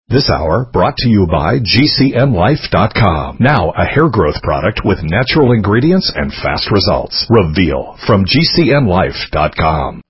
This hour brought to you by GCNLife.com. Now a hair growth product with natural ingredients and fast results. Reveal from GCNLife.com.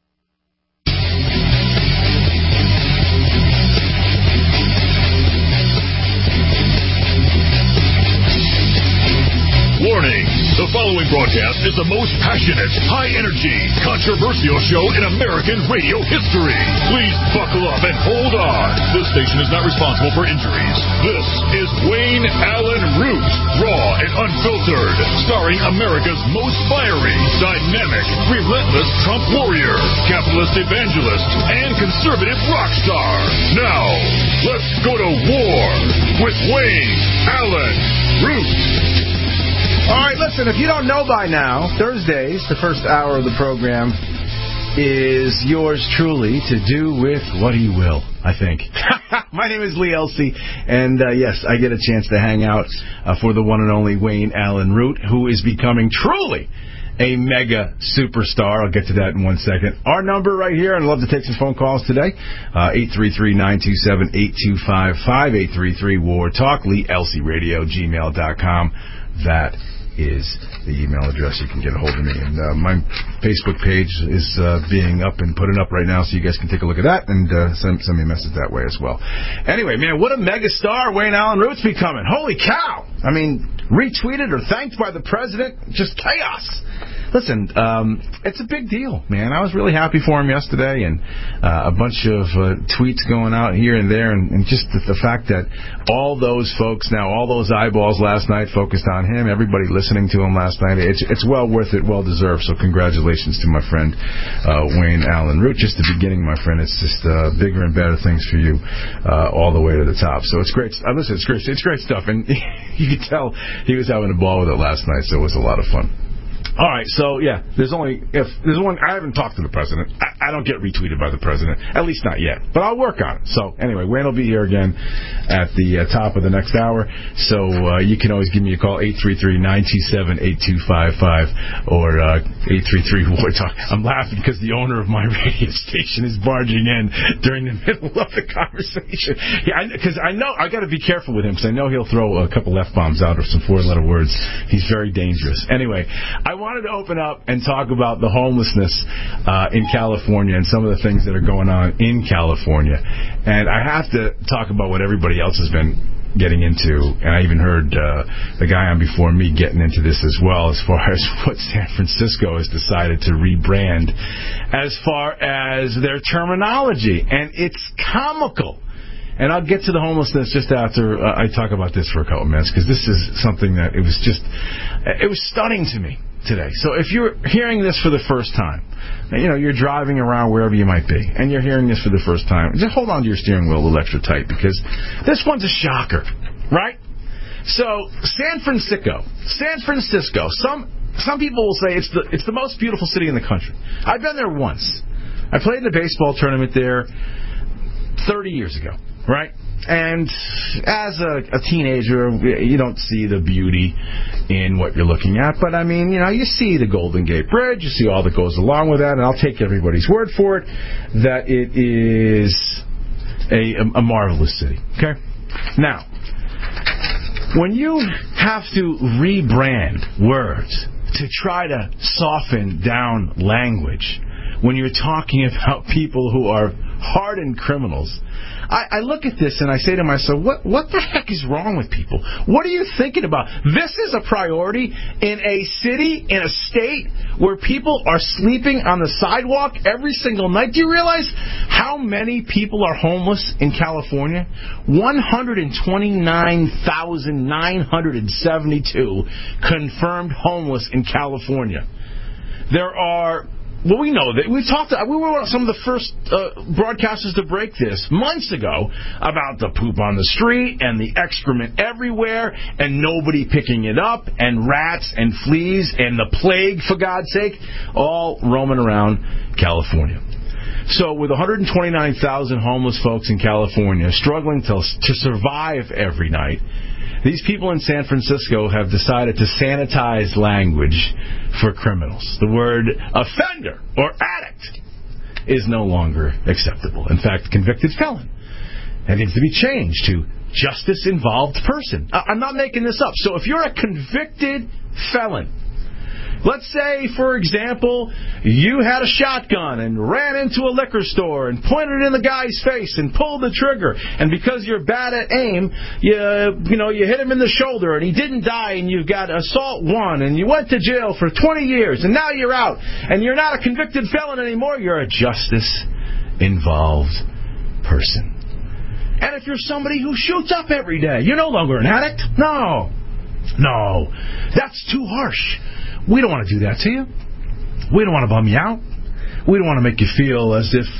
Warning! The following broadcast is the most passionate, high-energy, controversial show in American radio history. Please buckle up and hold on. This station is not responsible for injuries. This is Wayne Allen Root, raw and unfiltered, starring America's most fiery, dynamic, relentless Trump warrior, capitalist evangelist, and conservative rock star. Now, let's go to war with Wayne Allen Root. All right, listen, if you don't know by now, Thursdays, the first hour of the program, is yours truly to do with what you will, I think. My name is Lee Elsey, and yes, I get a chance to hang out for the one and only Wayne Allen Root, who is becoming truly a mega superstar. I'll get to that in 1 second. Our number right here, and I'd love to take some phone calls today, 833-927-8255, 833-WAR-TALK, LeeElseyRadio@gmail.com. That is the email address you can get a hold of me. And my Facebook page is being up and putting up right now, so you guys can take a look at that and send me a message that way as well. Anyway, man, what a mega star Wayne Allen Root's becoming. Holy cow! I mean, retweeted or thanked by the president. Just chaos. Listen, it's a big deal, man. I was really happy for him yesterday, and a bunch of tweets going out here and there, and just the fact that all those folks now, all those eyeballs last night focused on him, everybody listening to him last night, it's well worth it, well deserved. So congratulations to my friend Wayne Allen Root. Just the beginning, my friend. It's just bigger and better things for you all the way to the top. So it's great. Listen, it's great stuff, and you could tell he was having a ball with it last night. So it was a lot of fun. All right, so, yeah, there's one, I haven't talked to the president. I don't get retweeted by the president, at least not yet, but I'll work on it. So, anyway, Wayne will be here again at the top of the next hour, so you can always give me a call, 833-927-8255, or 833-WAR-TALK. I'm laughing because the owner of my radio station is barging in during the middle of the conversation. Yeah, because I know, I got to be careful with him, because I know he'll throw a couple F-bombs out or some four-letter words. He's very dangerous. Anyway, I wanted to open up and talk about the homelessness in California and some of the things that are going on in California. And I have to talk about what everybody else has been getting into. And I even heard the guy on before me getting into this as well, as far as what San Francisco has decided to rebrand as far as their terminology. And it's comical. And I'll get to the homelessness just after I talk about this for a couple minutes, because this is something that it was stunning to me today. So if you're hearing this for the first time, you're driving around wherever you might be, and you're hearing this for the first time, just hold on to your steering wheel a little extra tight, because this one's a shocker, right? So San Francisco. Some people will say it's the most beautiful city in the country. I've been there once. I played in a baseball tournament there 30 years ago, right? And as a teenager, you don't see the beauty in what you're looking at. But, I mean, you see the Golden Gate Bridge. You see all that goes along with that. And I'll take everybody's word for it that it is a marvelous city. Okay? Now, when you have to rebrand words to try to soften down language, when you're talking about people who are hardened criminals, I look at this and I say to myself, what the heck is wrong with people? What are you thinking about? This is a priority in a city, in a state where people are sleeping on the sidewalk every single night. Do you realize how many people are homeless in California? 129,972 confirmed homeless in California. There are... Well, we know that. We were some of the first broadcasters to break this months ago about the poop on the street and the excrement everywhere and nobody picking it up and rats and fleas and the plague, for God's sake, all roaming around California. So with 129,000 homeless folks in California struggling to survive every night, these people in San Francisco have decided to sanitize language for criminals. The word offender or addict is no longer acceptable. In fact, convicted felon It needs to be changed to justice-involved person. I'm not making this up. So if you're a convicted felon, let's say, for example, you had a shotgun and ran into a liquor store and pointed it in the guy's face and pulled the trigger, and because you're bad at aim, you hit him in the shoulder and he didn't die, and you've got assault 1, and you went to jail for 20 years, and now you're out, and you're not a convicted felon anymore. You're a justice-involved person. And if you're somebody who shoots up every day, you're no longer an addict. No, that's too harsh. We don't want to do that to you. We don't want to bum you out. We don't want to make you feel as if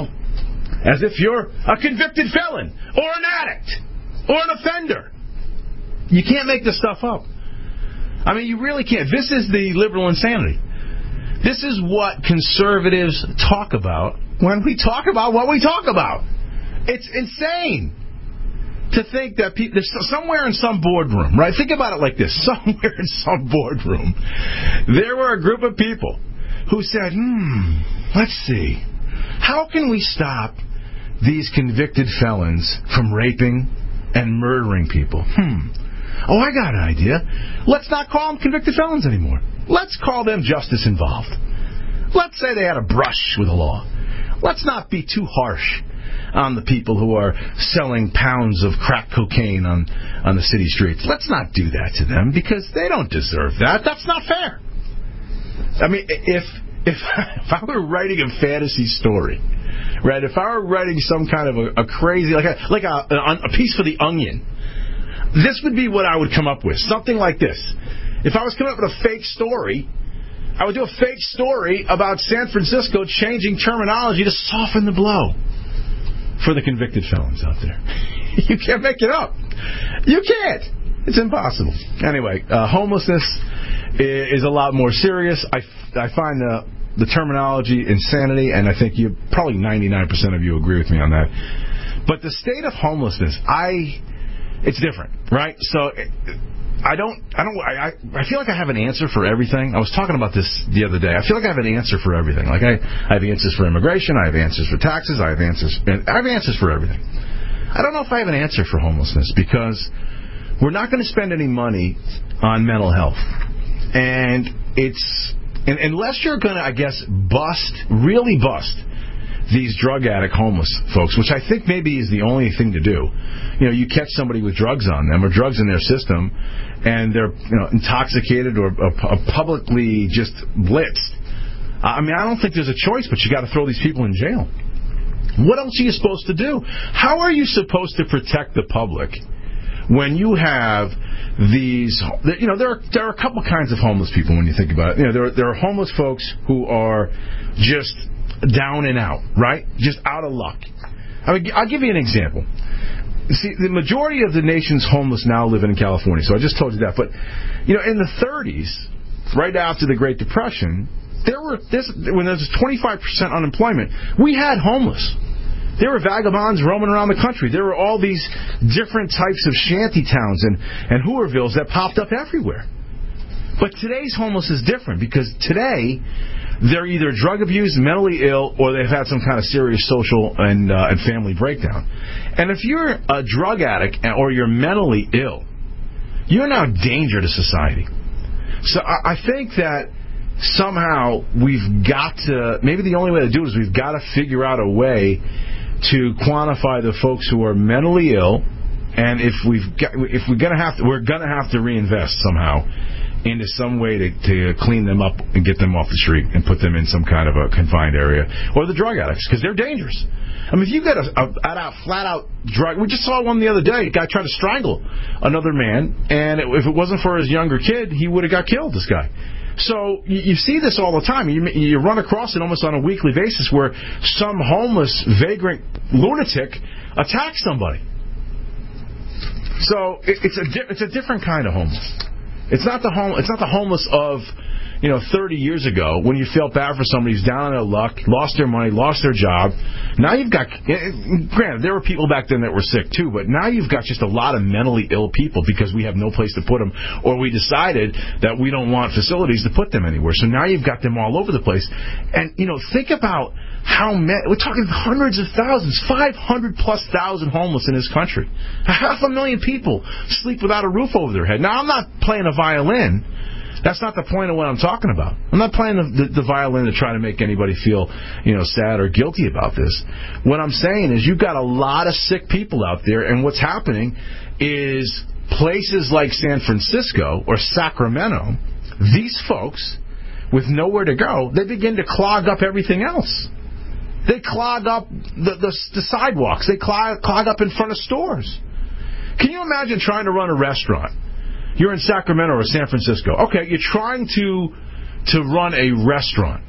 you're a convicted felon or an addict or an offender. You can't make this stuff up. I mean, you really can't. This is the liberal insanity. This is what conservatives talk about when we talk about what we talk about. It's insane to think that people, somewhere in some boardroom, right? Think about it like this. Somewhere in some boardroom, there were a group of people who said, let's see, how can we stop these convicted felons from raping and murdering people? Oh, I got an idea. Let's not call them convicted felons anymore. Let's call them justice involved. Let's say they had a brush with the law. Let's not be too harsh on the people who are selling pounds of crack cocaine on the city streets. Let's not do that to them, because they don't deserve that. That's not fair. I mean, if I were writing a fantasy story, right? If I were writing some kind of a crazy, like a piece for The Onion, this would be what I would come up with. Something like this. If I was coming up with a fake story, I would do a fake story about San Francisco changing terminology to soften the blow for the convicted felons out there. You can't make it up. You can't. It's impossible. Anyway, homelessness is a lot more serious. I find the terminology insanity, and I think probably 99% of you agree with me on that. But the state of homelessness, it's different, right? So I feel like I have an answer for everything. I was talking about this the other day. I feel like I have an answer for everything. Like I have answers for immigration. I have answers for taxes. I have answers for everything. I don't know if I have an answer for homelessness, because we're not going to spend any money on mental health. And unless you're going to, I guess, really bust these drug addict homeless folks, which I think maybe is the only thing to do. You catch somebody with drugs on them or drugs in their system, and they're intoxicated or publicly just blitzed. I mean, I don't think there's a choice, but you got to throw these people in jail. What else are you supposed to do? How are you supposed to protect the public when you have these? There are a couple kinds of homeless people when you think about it. There are homeless folks who are just down and out, right? Just out of luck. I mean, I'll give you an example. See, the majority of the nation's homeless now live in California, so I just told you that. But, in the 30s, right after the Great Depression, when there was 25% unemployment, we had homeless. There were vagabonds roaming around the country. There were all these different types of shanty towns and Hoovervilles that popped up everywhere. But today's homeless is different, because today they're either drug abused, mentally ill, or they've had some kind of serious social and family breakdown. And if you're a drug addict or you're mentally ill, you're now a danger to society. So I think that somehow we've got to, maybe the only way to do it is we've got to figure out a way to quantify the folks who are mentally ill, and we're going to have to reinvest somehow into some way to clean them up and get them off the street and put them in some kind of a confined area, or the drug addicts, because they're dangerous. I mean, if you got a flat-out drug... We just saw one the other day. A guy tried to strangle another man, and if it wasn't for his younger kid, he would have got killed, this guy. So you see this all the time. You run across it almost on a weekly basis, where some homeless, vagrant lunatic attacks somebody. So it's a different kind of homeless. It's not the homeless of, 30 years ago, when you felt bad for somebody who's down on their luck, lost their money, lost their job. Now you've got, granted, there were people back then that were sick too, but now you've got just a lot of mentally ill people because we have no place to put them, or we decided that we don't want facilities to put them anywhere. So now you've got them all over the place. And, think about how many, we're talking hundreds of thousands, 500+ thousand homeless in this country. 500,000 people sleep without a roof over their head. Now, I'm not playing a violin. That's not the point of what I'm talking about. I'm not playing the violin to try to make anybody feel, sad or guilty about this. What I'm saying is you've got a lot of sick people out there, and what's happening is places like San Francisco or Sacramento, these folks, with nowhere to go, they begin to clog up everything else. They clog up the sidewalks. They clog up in front of stores. Can you imagine trying to run a restaurant? You're in Sacramento or San Francisco. Okay, you're trying to run a restaurant,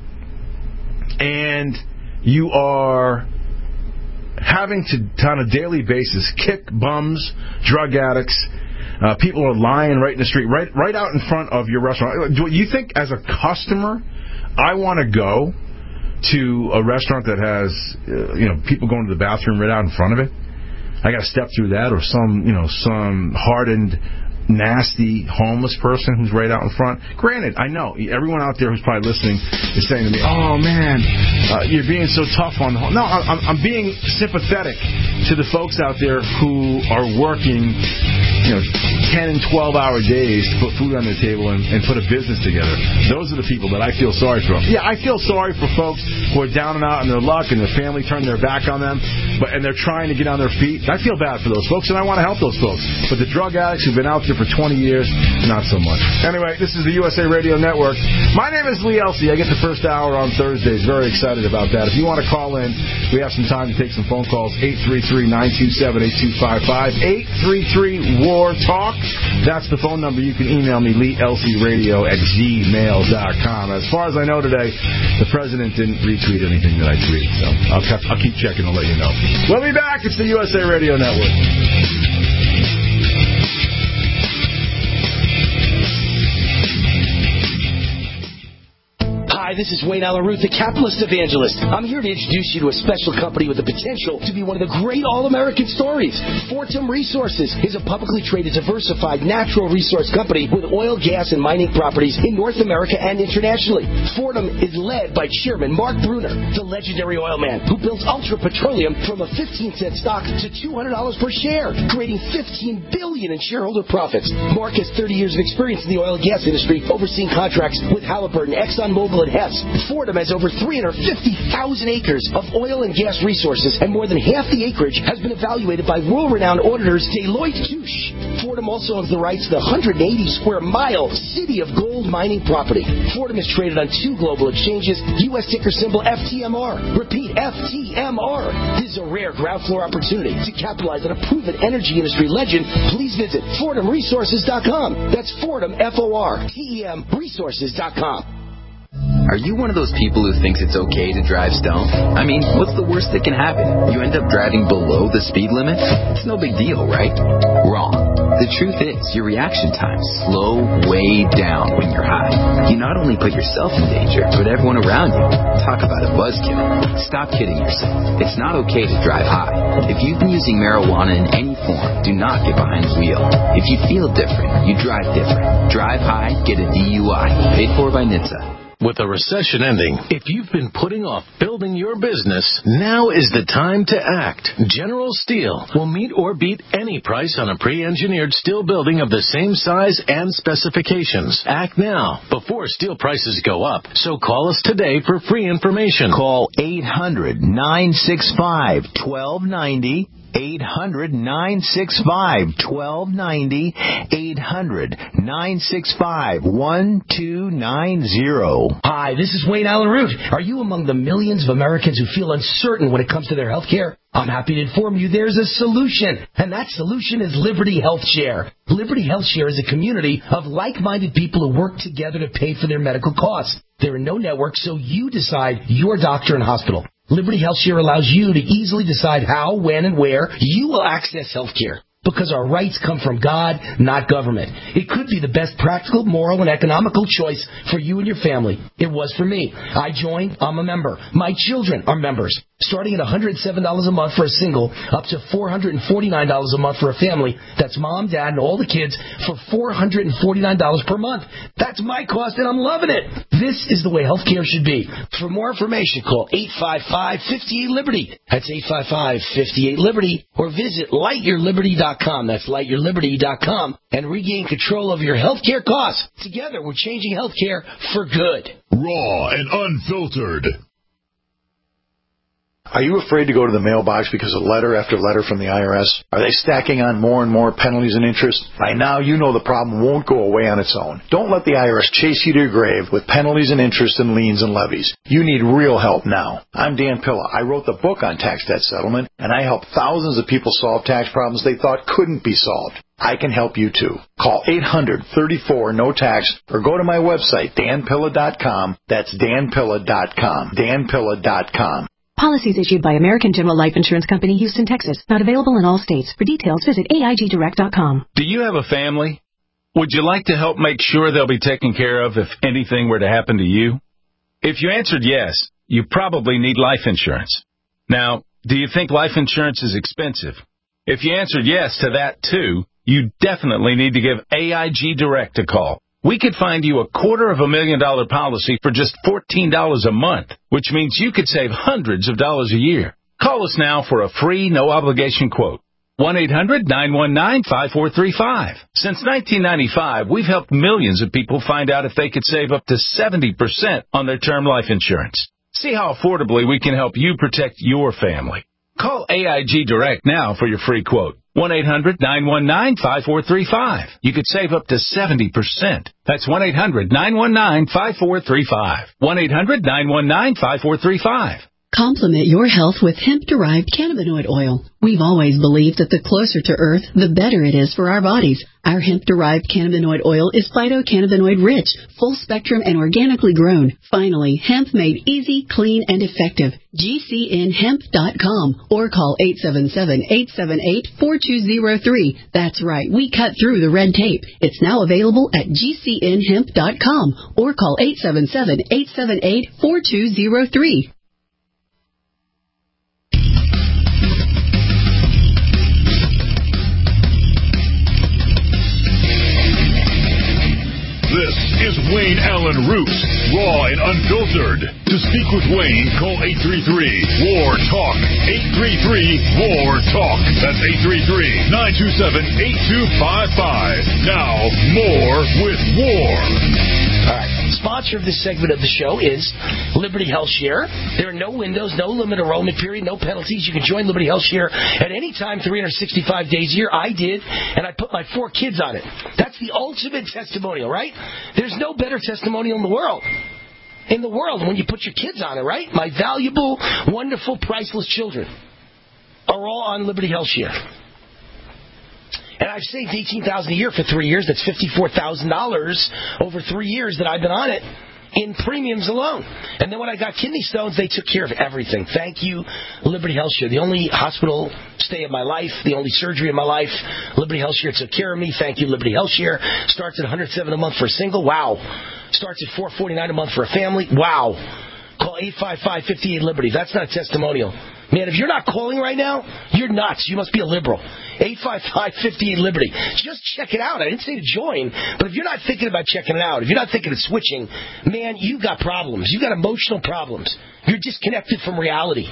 and you are having to, on a daily basis, kick bums, drug addicts. People are lying right in the street, right out in front of your restaurant. Do you think, as a customer, I want to go to a restaurant that has, people going to the bathroom right out in front of it? I got to step through that, or some hardened, nasty homeless person who's right out in front. Granted, I know everyone out there who's probably listening is saying to me, "Oh man, you're being so tough on the." No, I'm being sympathetic to the folks out there who are working, 10 and 12-hour days to put food on their table and put a business together. Those are the people that I feel sorry for. Yeah, I feel sorry for folks who are down and out in their luck and their family turned their back on them, and they're trying to get on their feet. I feel bad for those folks, and I want to help those folks. But the drug addicts who've been out there for 20 years, not so much. Anyway, this is the USA Radio Network. My name is Lee Elsey. I get the first hour on Thursdays. Very excited about that. If you want to call in, we have some time to take some phone calls. 833-927-8255. 833-WAR-TALK. That's the phone number. You can email me, leelceyradio@gmail.com. As far as I know today, the president didn't retweet anything that I tweeted, so I'll keep checking and let you know. We'll be back. It's the USA Radio Network. Hi, this is Wayne Allen Root, the capitalist evangelist. I'm here to introduce you to a special company with the potential to be one of the great all-American stories. Fortum Resources is a publicly traded, diversified natural resource company with oil, gas, and mining properties in North America and internationally. Fortum is led by Chairman Mark Bruner, the legendary oil man who built Ultra Petroleum from a 15-cent stock to $200 per share, creating $15 billion in shareholder profits. Mark has 30 years of experience in the oil and gas industry, overseeing contracts with Halliburton, ExxonMobil, and Hess. Fortum has over 350,000 acres of oil and gas resources, and more than half the acreage has been evaluated by world-renowned auditors Deloitte Touche. Fortum also owns the rights to the 180-square-mile City of Gold mining property. Fortum is traded on 2 global exchanges, U.S. ticker symbol FTMR. Repeat, FTMR. This is a rare ground floor opportunity to capitalize on a proven energy industry legend. Please visit FortumResources.com. That's Fortum, F-O-R-T-E-M, Resources.com. Are you one of those people who thinks it's okay to drive stoned? I mean, what's the worst that can happen? You end up driving below the speed limit? It's no big deal, right? Wrong. The truth is, your reaction times slow way down when you're high. You not only put yourself in danger, but everyone around you. Talk about a buzzkill. Stop kidding yourself. It's not okay to drive high. If you've been using marijuana in any form, do not get behind the wheel. If you feel different, you drive different. Drive high, get a DUI. Paid for by NHTSA. With a recession ending, if you've been putting off building your business, now is the time to act. General Steel will meet or beat any price on a pre-engineered steel building of the same size and specifications. Act now, before steel prices go up. So call us today for free information. Call 800-965-1290. 800-965-1290, 800-965-1290. Hi, this is Wayne Allen Root. Are you among the millions of Americans who feel uncertain when it comes to their health care? I'm happy to inform you there's a solution, and that solution is Liberty Health Share. Liberty Health Share is a community of like-minded people who work together to pay for their medical costs. There are no networks, so you decide your doctor and hospital. Liberty Health Share allows you to easily decide how, when, and where you will access health care. because our rights come from God, not government. It could be the best practical, moral, and economical choice for you and your family. It was for me. I joined. I'm a member. My children are members. Starting at $107 a month for a single, up to $449 a month for a family. That's mom, dad, and all the kids for $449 per month. That's my cost, and I'm loving it. This is the way healthcare should be. For more information, call 855-58-LIBERTY. That's 855-58-LIBERTY. Or visit lightyourliberty.com. That's lightyourliberty.com. And regain control of your healthcare costs. Together, we're changing healthcare for good. Raw and unfiltered. Are you afraid to go to the mailbox because of letter after letter from the IRS? Are they stacking on more and more penalties and interest? By now, you know the problem won't go away on its own. Don't let the IRS chase you to your grave with penalties and interest and liens and levies. You need real help now. I'm Dan Pilla. I wrote the book on tax debt settlement, and I help thousands of people solve tax problems they thought couldn't be solved. I can help you too. Call 800-34-NO-TAX or go to my website, danpilla.com. That's danpilla.com. danpilla.com. Policies issued by American General Life Insurance Company, Houston, Texas. Not available in all states. For details, visit AIGdirect.com. Do you have a family? Would you like to help make sure they'll be taken care of if anything were to happen to you? If you answered yes, you probably need life insurance. Now, do you think life insurance is expensive? If you answered yes to that too, you definitely need to give AIG Direct a call. We could find you a $250,000 policy for just $14 a month, which means you could save hundreds of dollars a year. Call us now for a free, no-obligation quote. 1-800-919-5435. Since 1995, we've helped millions of people find out if they could save up to 70% on their term life insurance. See how affordably we can help you protect your family. Call AIG Direct now for your free quote. 1-800-919-5435. You could save up to 70%. That's 1-800-919-5435. 1-800-919-5435. Complement your health with hemp-derived cannabinoid oil. We've always believed that the closer to Earth, the better it is for our bodies. Our hemp-derived cannabinoid oil is phytocannabinoid-rich, full-spectrum, and organically grown. Finally, hemp made easy, clean, and effective. GCNhemp.com or call 877-878-4203. That's right, we cut through the red tape. It's now available at GCNhemp.com or call 877-878-4203. This is Wayne Allen Root, raw and unfiltered. To speak with Wayne, call 833-WAR-TALK. 833-WAR-TALK. That's 833-927-8255. Now, more with War. All right. Sponsor of this segment of the show is Liberty Health Share. There are no windows, no limit enrollment period, no penalties. You can join Liberty Health Share at any time, 365 days a year. I did, and I put my 4 kids on it. That's the ultimate testimonial, right? There's no better testimonial in the world. In the world, when you put your kids on it, right? My valuable, wonderful, priceless children are all on Liberty Health Share. And I've saved $18,000 a year for 3 years. That's $54,000 over 3 years that I've been on it in premiums alone. And then when I got kidney stones, they took care of everything. Thank you, Liberty Health Share. The only hospital stay of my life, the only surgery of my life, Liberty Health Share took care of me. Thank you, Liberty Health Share. Starts at $107 a month for a single. Wow. Starts at $449 a month for a family. Wow. Call 855-58-LIBERTY. That's not a testimonial. Man, if you're not calling right now, you're nuts. You must be a liberal. 855-58-LIBERTY. Just check it out. I didn't say to join, but if you're not thinking about checking it out, if you're not thinking of switching, man, you've got problems. You've got emotional problems. You're disconnected from reality.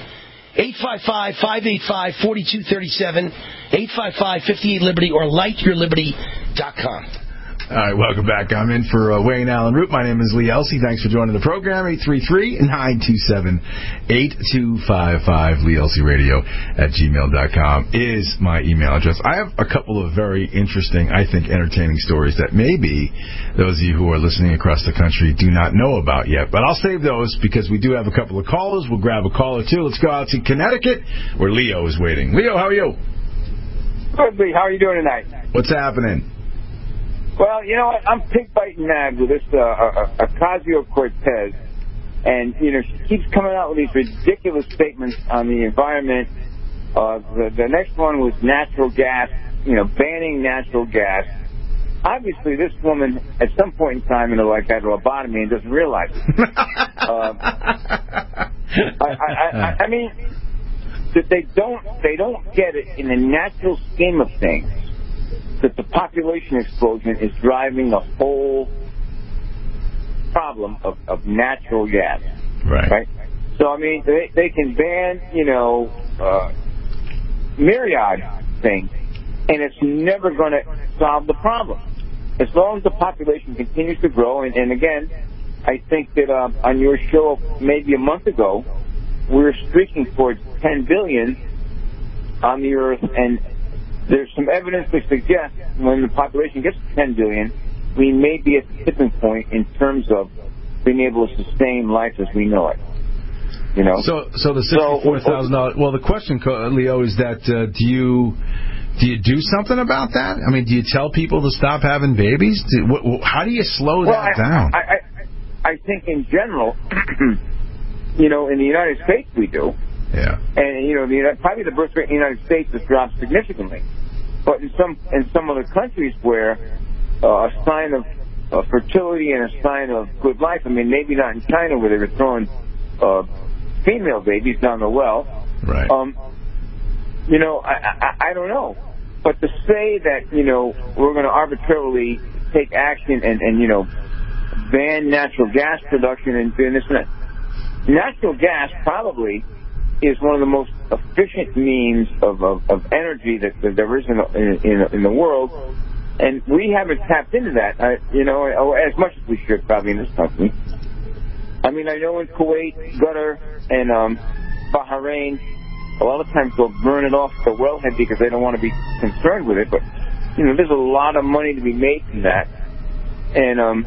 855-585-4237, 855-58-LIBERTY, or lightyourliberty.com. All right, welcome back. I'm in for Wayne Allen Root. My name is Lee Elsey. Thanks for joining the program. 833-927-8255. LeeElseyRadio@gmail.com is my email address. I have a couple of very interesting, I think, entertaining stories that maybe those of you who are listening across the country do not know about yet. But I'll save those because we do have a couple of callers. We'll grab a call or two. Let's go out to Connecticut where Leo is waiting. Leo, how are you? Good, Lee. How are you doing tonight? What's happening? Well, you know what? I'm pig-biting mad with this Ocasio-Cortez. And, you know, she keeps coming out with these ridiculous statements on the environment. The next one was natural gas. banning natural gas. Obviously, this woman, at some point in time in her life, had a lobotomy and doesn't realize it. I mean, that they don't get it in the natural scheme of things that the population explosion is driving the whole problem of natural gas. Right? So, I mean, they can ban, myriad things, and it's never going to solve the problem. As long as the population continues to grow, and again, I think that on your show maybe a month ago, we were streaking towards 10 billion on the Earth, and there's some evidence to suggest when the population gets to 10 billion, we may be at the tipping point in terms of being able to sustain life as we know it. So the $64,000. Well, the question, Leo, is that do you do something about that? I mean, do you tell people to stop having babies? How do you slow that down? I think in general, in the United States we do. Yeah. And probably the birth rate in the United States has dropped significantly, but in some other countries where a sign of fertility and a sign of good life. I mean, maybe not in China where they were throwing female babies down the well. Right. I don't know. But to say that, we're going to arbitrarily take action and ban natural gas production and doing this and that. Natural gas probably is one of the most efficient means of energy that there is in the world. And we haven't tapped into that, as much as we should probably in this country. I mean, I know in Kuwait, Qatar, and Bahrain, a lot of times they'll burn it off the wellhead because they don't want to be concerned with it. But, there's a lot of money to be made from that. And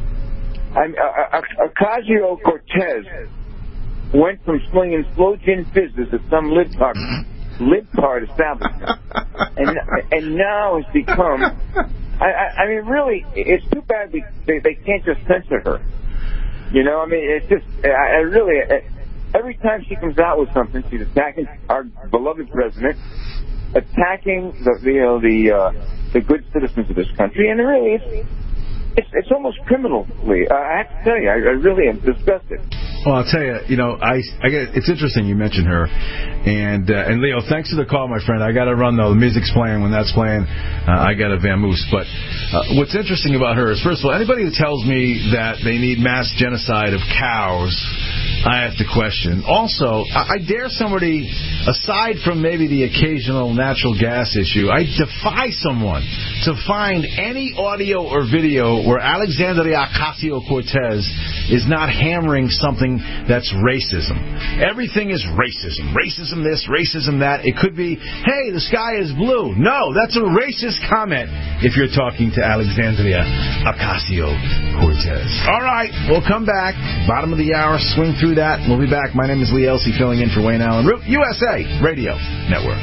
Ocasio-Cortez went from slinging slow gin fizzes at some libtard establishment, and now has become. I mean, really, it's too bad they can't just censor her. I mean, it's just. Every time she comes out with something, she's attacking our beloved president, attacking the good citizens of this country, and really, it's almost criminal. I have to tell you, I really am disgusted. Well, I'll tell you, it's interesting you mentioned her, and Leo, thanks for the call, my friend. I got to run though. The music's playing. When that's playing, I got to vamoose. But what's interesting about her is, first of all, anybody who tells me that they need mass genocide of cows, I have to question. Also, I dare somebody, aside from maybe the occasional natural gas issue, I defy someone to find any audio or video where Alexandria Ocasio-Cortez is not hammering something that's racism. Everything is racism. Racism this, racism that. It could be, hey, the sky is blue. No, that's a racist comment if you're talking to Alexandria Ocasio-Cortez. All right, we'll come back. Bottom of the hour, swing through that. We'll be back. My name is Lee Elsey, filling in for Wayne Allen Root, USA Radio Network.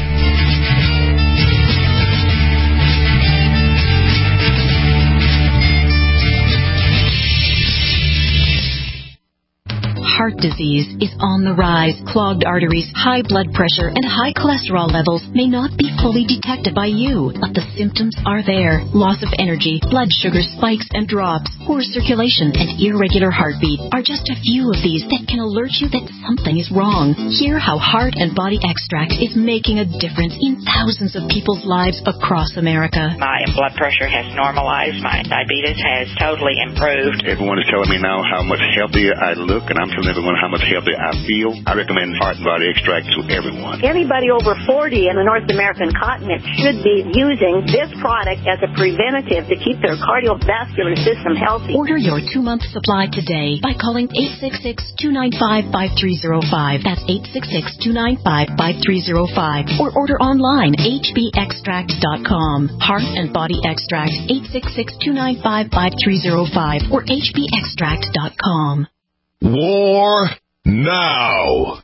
Heart disease is on the rise. Clogged arteries, high blood pressure, and high cholesterol levels may not be fully detected by you, but the symptoms are there. Loss of energy, blood sugar spikes and drops, poor circulation, and irregular heartbeat are just a few of these that can alert you that something is wrong. Hear how Heart and Body Extract is making a difference in thousands of people's lives across America. My blood pressure has normalized. My diabetes has totally improved. Everyone is telling me now how much healthier I look, and I'm telling everyone how much healthier I feel. I recommend Heart and Body Extract to everyone. Anybody over 40 in the North American continent should be using this product as a preventative to keep their cardiovascular system healthy. Order your 2-month supply today by calling 866-295-5305. That's 866-295-5305. Or order online, hbextract.com. Heart and Body Extract, 866-295-5305 or hbextract.com. War now.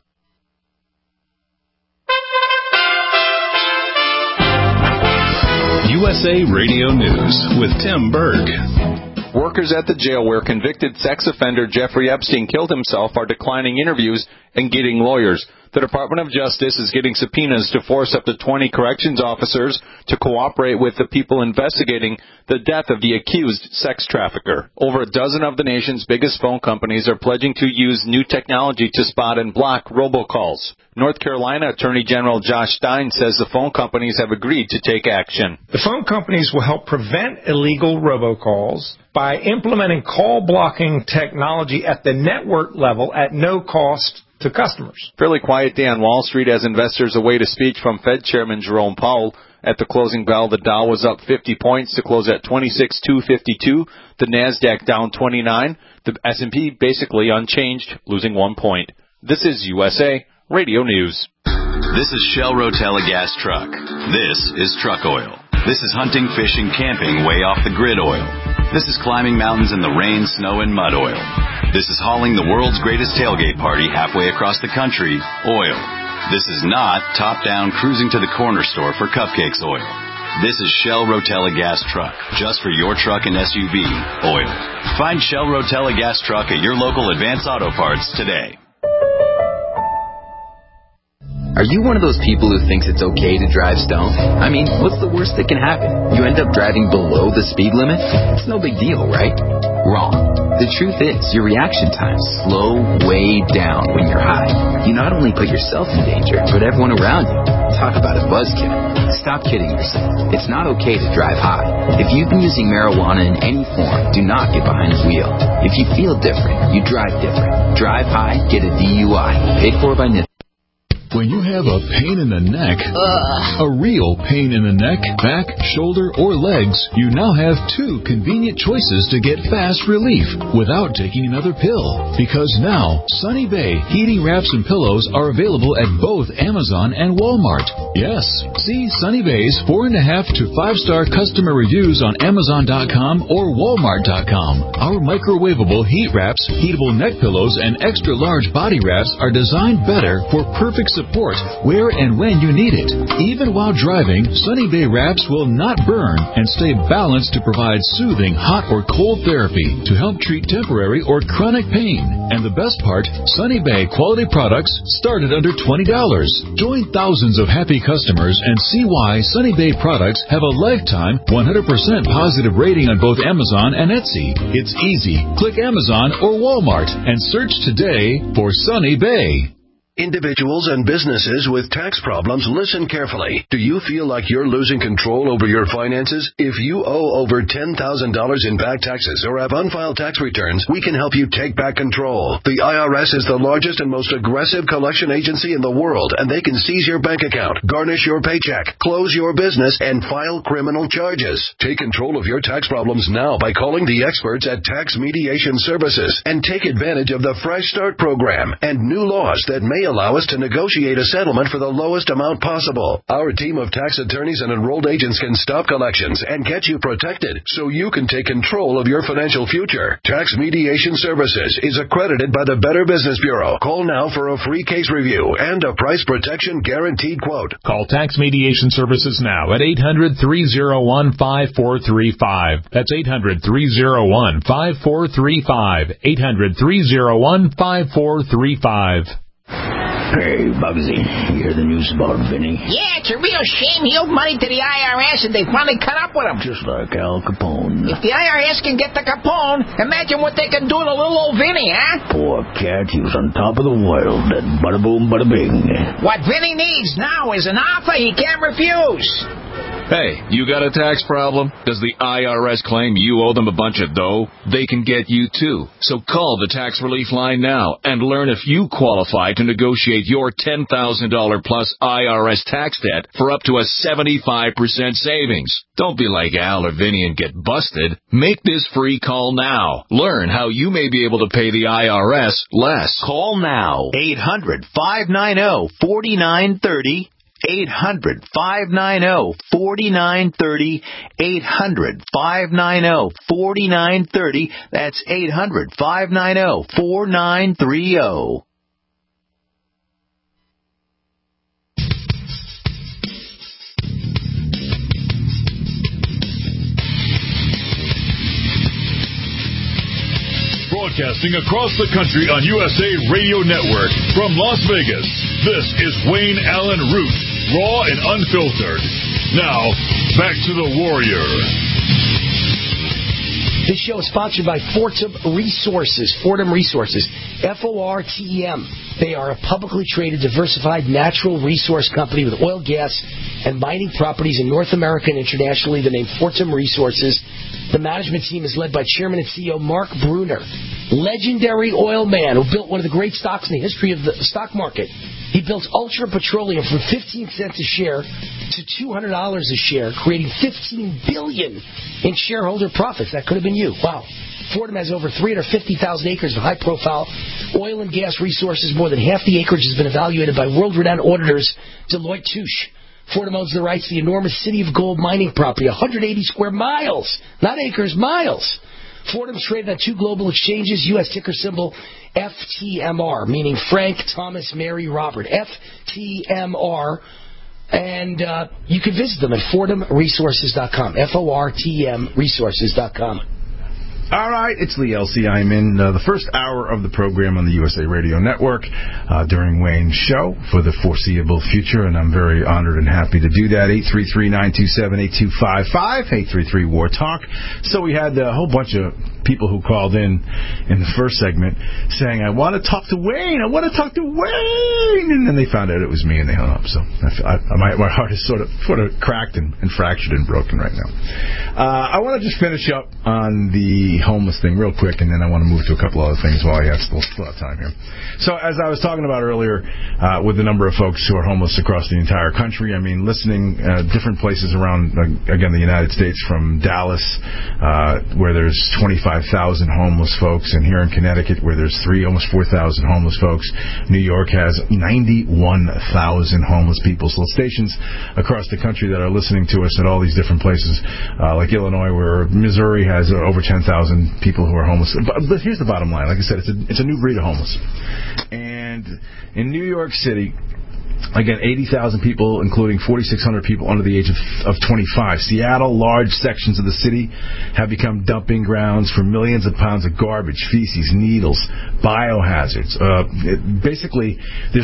USA Radio News with Tim Berg. Workers at the jail where convicted sex offender Jeffrey Epstein killed himself are declining interviews and getting lawyers. The Department of Justice is getting subpoenas to force up to 20 corrections officers to cooperate with the people investigating the death of the accused sex trafficker. Over a dozen of the nation's biggest phone companies are pledging to use new technology to spot and block robocalls. North Carolina Attorney General Josh Stein says the phone companies have agreed to take action. The phone companies will help prevent illegal robocalls by implementing call blocking technology at the network level at no cost to customers. Fairly quiet day on Wall Street as investors await a speech from Fed Chairman Jerome Powell. At the closing bell, the Dow was up 50 points to close at 26,252. The Nasdaq down 29. The S&P basically unchanged, losing 1 point. This is USA Radio News. This is Shell Rotella gas truck. This is truck oil. This is hunting, fishing, camping way off the grid oil. This is climbing mountains in the rain, snow, and mud oil. This is hauling the world's greatest tailgate party halfway across the country, oil. This is not top-down cruising to the corner store for cupcakes oil. This is Shell Rotella gas truck, just for your truck and SUV, oil. Find Shell Rotella gas truck at your local Advance Auto Parts today. Are you one of those people who thinks it's okay to drive stoned? I mean, what's the worst that can happen? You end up driving below the speed limit? It's no big deal, right? Wrong. The truth is, your reaction times slow way down when you're high. You not only put yourself in danger, but everyone around you. Talk about a buzzkill. Stop kidding yourself. It's not okay to drive high. If you've been using marijuana in any form, do not get behind the wheel. If you feel different, you drive different. Drive high, get a DUI. Paid for by NHTSA. When you have a pain in the neck, a real pain in the neck, back, shoulder, or legs, you now have two convenient choices to get fast relief without taking another pill. Because now, Sunny Bay heating wraps and pillows are available at both Amazon and Walmart. Yes, see Sunny Bay's 4.5 to 5-star customer reviews on Amazon.com or Walmart.com. Our microwavable heat wraps, heatable neck pillows, and extra large body wraps are designed better for perfect support where and when you need it. Even while driving, Sunny Bay wraps will not burn and stay balanced to provide soothing hot or cold therapy to help treat temporary or chronic pain. And the best part, Sunny Bay quality products start at under $20. Join thousands of happy customers and see why Sunny Bay products have a lifetime 100% positive rating on both Amazon and Etsy. It's easy. Click Amazon or Walmart and search today for Sunny Bay. Individuals and businesses with tax problems, listen carefully. Do you feel like you're losing control over your finances? If you owe over $10,000 in back taxes or have unfiled tax returns, we can help you take back control. The IRS is the largest and most aggressive collection agency in the world, and they can seize your bank account, garnish your paycheck, close your business, and file criminal charges. Take control of your tax problems now by calling the experts at Tax Mediation Services and take advantage of the Fresh Start program and new laws that may allow us to negotiate a settlement for the lowest amount possible. Our team of tax attorneys and enrolled agents can stop collections and get you protected so you can take control of your financial future. Tax Mediation Services is accredited by the Better Business Bureau. Call now for a free case review and a price protection guaranteed quote. Call Tax Mediation Services now at 800-301-5435. That's 800-301-5435. 800-301-5435. Hey, Bugsy, you hear the news about Vinny? Yeah, it's a real shame he owed money to the IRS and they finally cut up with him. Just like Al Capone. If the IRS can get to Capone, imagine what they can do to little old Vinny, huh? Poor cat, he was on top of the world, and bada boom, bada bing. What Vinny needs now is an offer he can't refuse. Hey, you got a tax problem? Does the IRS claim you owe them a bunch of dough? They can get you too. So call the Tax Relief Line now and learn if you qualify to negotiate your $10,000 plus IRS tax debt for up to a 75% savings. Don't be like Al or Vinny and get busted. Make this free call now. Learn how you may be able to pay the IRS less. Call now. 800-590-4930. 800-590-4930. 800-590-4930. That's 800-590-4930. Broadcasting across the country on USA Radio Network from Las Vegas, this is Wayne Allen Root, raw and unfiltered. Now, back to the Warrior. This show is sponsored by Fortem Resources. Fortem Resources. F-O-R-T-E-M. They are a publicly traded, diversified natural resource company with oil, gas, and mining properties in North America and internationally. The name Fortem Resources. The management team is led by Chairman and CEO Mark Bruner, legendary oil man who built one of the great stocks in the history of the stock market. He built Ultra Petroleum from 15 cents a share to $200 a share, creating $15 billion in shareholder profits. That could have been you. Wow. Fortem has over 350,000 acres of high-profile oil and gas resources. More than half the acreage has been evaluated by world-renowned auditors Deloitte Touche. Fortem owns the rights to the enormous City of Gold mining property, 180 square miles, not acres, miles. Fortem's traded on 2 global exchanges, U.S. ticker symbol FTMR, meaning Frank, Thomas, Mary, Robert, FTMR. And you can visit them at FortemResources.com, F-O-R-T-M Resources.com. All right, it's Lee LC. I'm in the first hour of the program on the USA Radio Network during Wayne's show for the foreseeable future, and I'm very honored and happy to do that. 833-927-8255, 833-WAR-TALK. So we had a whole bunch of people who called in the first segment saying, I want to talk to Wayne, and then they found out it was me and they hung up. So my heart is sort of cracked and fractured and broken right now. I want to just finish up on the homeless thing real quick, and then I want to move to a couple other things while I have still have time here. So as I was talking about earlier, with the number of folks who are homeless across the entire country, I mean, listening different places around, again, the United States, from Dallas, where there's 25,000 homeless folks, and here in Connecticut, where there's almost 4,000 homeless folks. New York has 91,000 homeless people. So stations across the country that are listening to us at all these different places, like Illinois, where Missouri has over 10,000 people who are homeless. But here's the bottom line. Like I said, it's a new breed of homeless. And in New York City, again, 80,000 people, including 4,600 people under the age of 25. Seattle, large sections of the city have become dumping grounds for millions of pounds of garbage, feces, needles, biohazards. Basically,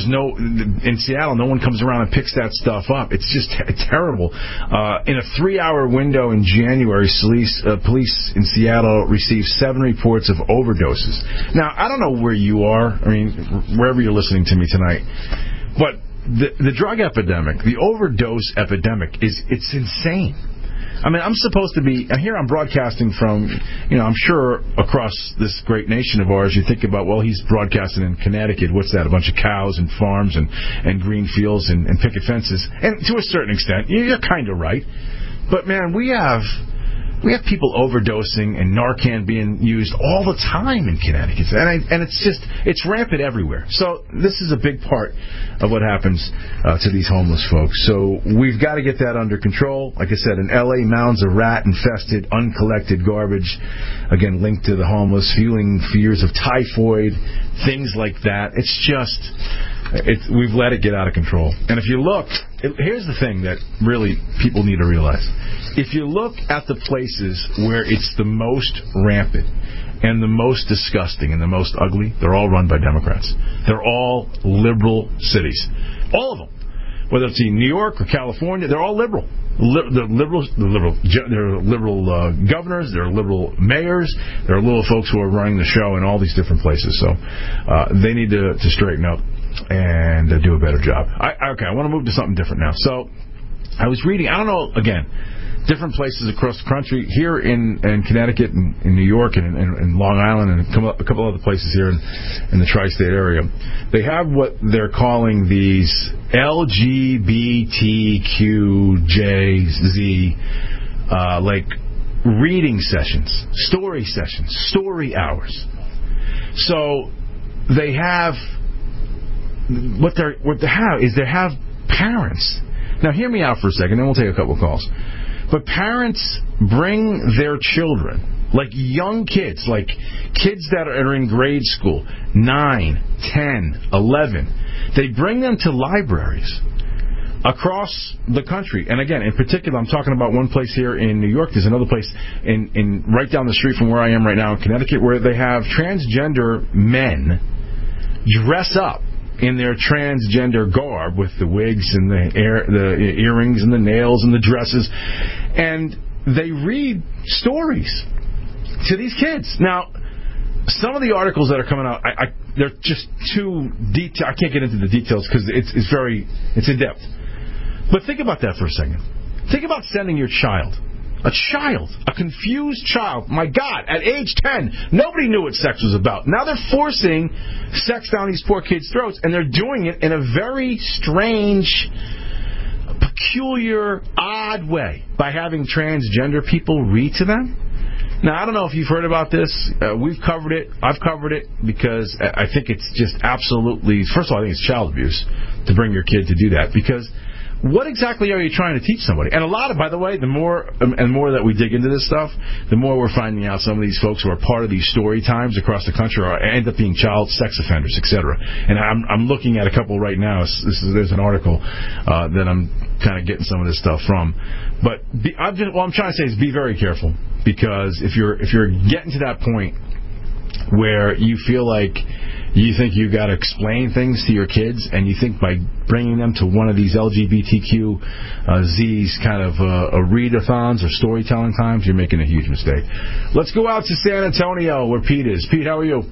in Seattle, no one comes around and picks that stuff up. It's just terrible. In a 3-hour window in January, police in Seattle received 7 reports of overdoses. Now, I don't know where you are, I mean, wherever you're listening to me tonight, but the drug epidemic, the overdose epidemic, it's insane. I mean, I'm supposed to be here. I'm broadcasting from, I'm sure across this great nation of ours. You think about, well, he's broadcasting in Connecticut. What's that? A bunch of cows and farms and green fields and picket fences. And to a certain extent, you're kind of right. But man, we have people overdosing and Narcan being used all the time in Connecticut, and it's rampant everywhere. So this is a big part of what happens to these homeless folks. So we've got to get that under control. Like I said, in L.A., mounds of rat-infested, uncollected garbage, again linked to the homeless, fueling fears of typhoid, things like that. It's just, we've let it get out of control. And if you look, here's the thing that really people need to realize. If you look at the places where it's the most rampant and the most disgusting and the most ugly, they're all run by Democrats. They're all liberal cities. All of them. Whether it's in New York or California, they're all liberal. They're liberal governors, they're liberal mayors, there are little folks who are running the show in all these different places. So they need to straighten up and do a better job. I want to move to something different now. So I was reading, I don't know, again, different places across the country, here in Connecticut and in New York and in Long Island and a couple other places here in the tri-state area. They have what they're calling these LGBTQJZ, like reading sessions, story hours. So they have, they have parents. Now hear me out for a second, then we'll take a couple of calls. But parents bring their children, like young kids, like kids that are in grade school, 9, 10, 11. They bring them to libraries across the country. And again, in particular, I'm talking about one place here in New York. There's another place in right down the street from where I am right now in Connecticut, where they have transgender men dress up in their transgender garb with the wigs and the earrings and the nails and the dresses, and they read stories to these kids. Now, some of the articles that are coming out, they're just too detailed. I can't get into the details because it's in depth. But think about that for a second. Think about sending your child, a confused child. My God, at age 10, nobody knew what sex was about. Now they're forcing sex down these poor kids' throats, and they're doing it in a very strange, peculiar, odd way by having transgender people read to them. Now, I don't know if you've heard about this. We've covered it. I've covered it because I think it's just absolutely... First of all, I think it's child abuse to bring your kid to do that, because what exactly are you trying to teach somebody? And a lot of, by the way, the more that we dig into this stuff, the more we're finding out some of these folks who are part of these story times across the country end up being child sex offenders, etc. And I'm looking at a couple right now. There's an article that I'm kind of getting some of this stuff from. But what I'm trying to say is be very careful, because if you're getting to that point where you feel like you think you've got to explain things to your kids, and you think by bringing them to one of these LGBTQ-Z's kind of readathons or storytelling times, you're making a huge mistake. Let's go out to San Antonio, where Pete is. Pete, how are you?